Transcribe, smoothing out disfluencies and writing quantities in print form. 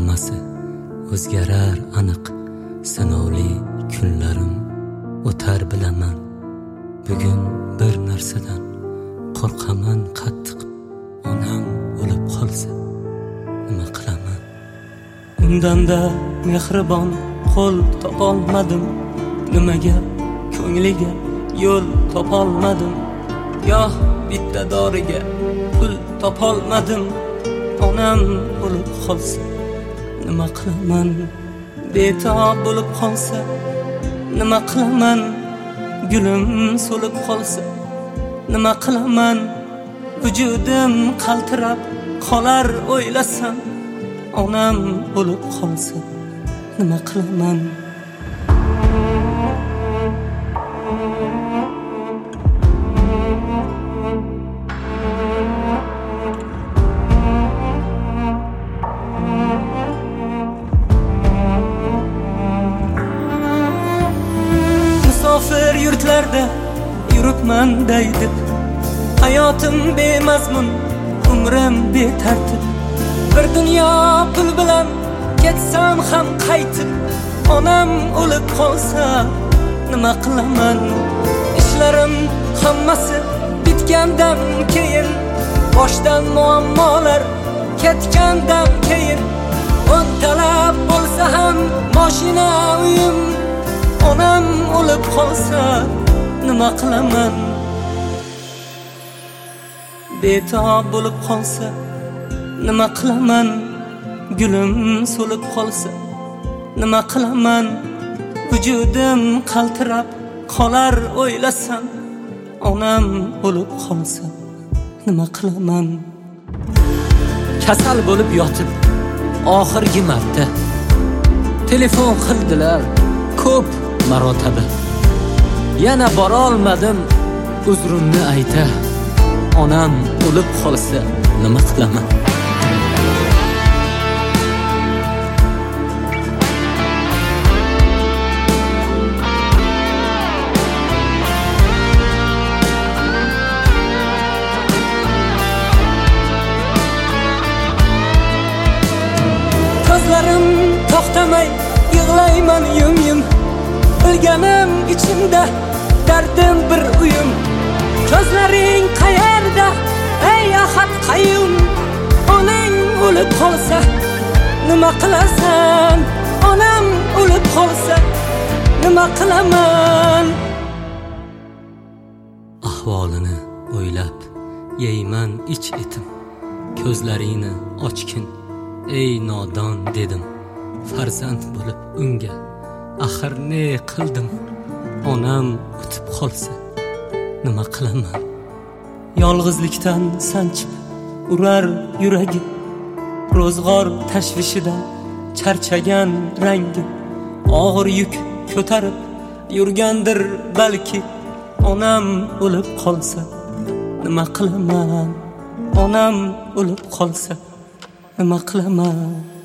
hammasi o'zgarar aniq. Sinovli kunlarim o'tar bilaman. Bugun bir narsadan qo'rqaman qattiq. Onam o'lib qolsa nima qilaman? Undanda mehribon qo'l topolmadim. Nimaga ko'ngliga yo'l topolmadim. Goh bitta doriga pul topolmadim. Onam o'lib qolsa nima qilaman? Betob bo'lib qolsa nima qilaman? Gulim so'lib qolsa nima qilaman? Vujudim qaltirab qolar o'ylasam. Onam o'lib qolsa nima qilaman? Musofir yurtlarda yuribman deydi. Hayotim bemazmun, umrim betartib. Bir dunyo pul bilan ketsam ham qaytib. Onam o'lib qolsa nima qilaman? Ishlarim hammasi bitgandan keyin, boshdan muammolar ketgandan keyin, o'ntalab bo'lsa ham mashina uyim. Onam o'lib qolsa nima qilaman? Betob bo'lib qolsa nima qilaman? Gulim so'lib qolsa nima qilaman? Vujudim qaltirab qolar o'ylasam. Onam o'lib qolsa nima qilaman? Kasal bo'lib yotib oxirgi marta telefon qildilar ko'p marotaba. Yana bora olmadim uzrimni ayta. Onam o'lib qolsa nima qilaman? Ko'zlarim to'xtamay yig'layman yum-yum. Bilganim ichimda dardim bir uyum. Ko'zlaring qayerda ey ahad qayyum? Onang o'lib qolsa nima qilasan? Onam o'lib qolsa nima qilaman? Ahvolini o'ylab yeyman ich etim. Ko'zlaringni ochgin ey nodon dedim. Farzand bo'lib unga axir ne qildim? Onam o'tib qolsa nima qilaman? Yolg'izlikdan sanchib urar yuragim. Ro'zg'or tashvishidan charchagan rangim. Og'ir yuk ko'tarib yurgandir balki. Onam o'lib qolsa nima qilaman? Onam o'lib qolsa nima qilaman?